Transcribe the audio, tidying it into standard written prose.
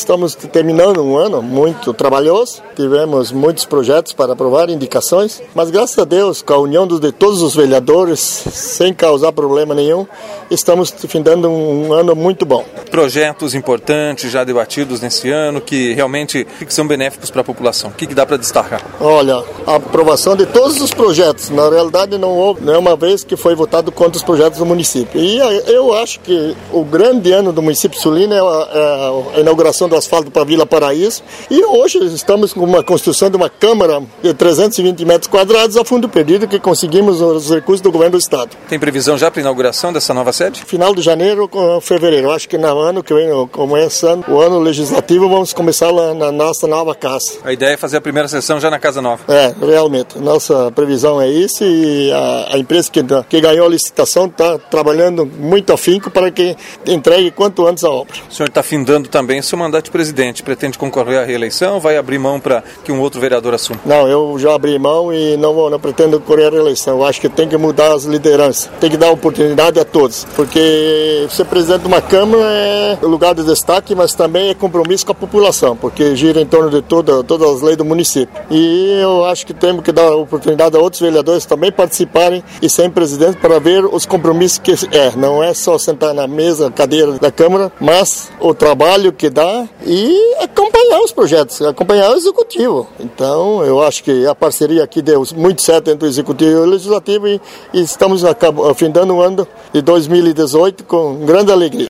estamos terminando um ano muito trabalhoso, tivemos muitos projetos para aprovar, indicações, mas graças a Deus, com a união de todos os vereadores, sem causar problema nenhum, estamos findando um ano muito bom. Projetos importantes já debatidos nesse ano que realmente são benéficos para a população. O que dá para destacar? Olha, a aprovação de todos os projetos. Na realidade, não houve nenhuma vez que foi votado contra os projetos do município. E eu acho que o grande ano do município sulino é a inauguração do asfalto para a Vila Paraíso. E hoje estamos com uma construção de uma câmara de 320 metros quadrados a fundo perdido, que conseguimos os recursos do governo do estado. Tem previsão já para a inauguração dessa nova sede? Final de janeiro ou fevereiro. Acho que no ano que vem, começando o ano legislativo, vamos começar lá na nossa nova casa. A ideia é fazer a primeira sessão já na casa nova. Realmente. Nossa previsão é isso e a empresa que ganhou a licitação está trabalhando muito afinco para que entregue quanto antes a obra. O senhor está findando também seu mandato de presidente. Pretende concorrer à reeleição ou vai abrir mão para que um outro vereador assuma? Não, eu já abri mão e não pretendo correr a reeleição. Eu acho que tem que mudar as lideranças. Tem que dar oportunidade a todos. Porque ser presidente de uma Câmara é lugar de destaque, mas também é compromisso com a população, porque gira em torno de todas as leis do município. E eu acho que temos que dar oportunidade a outros vereadores também participarem e serem presidentes para ver os compromissos que não é só sentar na mesa, cadeira da Câmara, mas o trabalho que dá e acompanhar os projetos, acompanhar o Executivo. Então, eu acho que a parceria aqui deu muito certo entre o Executivo e o Legislativo e estamos findando o ano de 2018 com grande alegria.